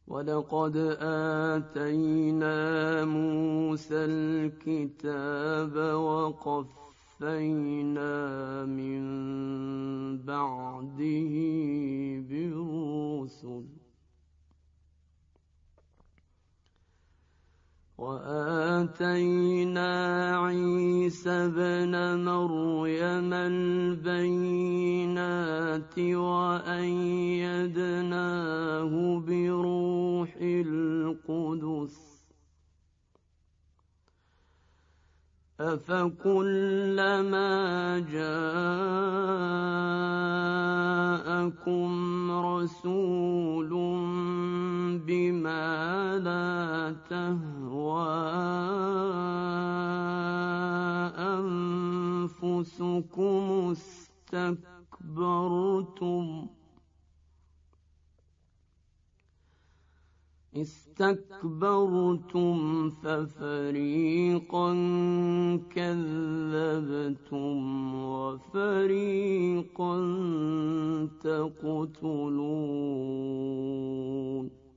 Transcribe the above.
ولقد آتينا موسى الكتاب وقفينا من بعده بالرسل وآتينا عيسى ابن مريم البينات وأيدناه بروح القدس أفكلما جاءكم رسول بما لا تهوى أنفسكم استكبرتم ففريقا كذبتم وفريقا تقتلون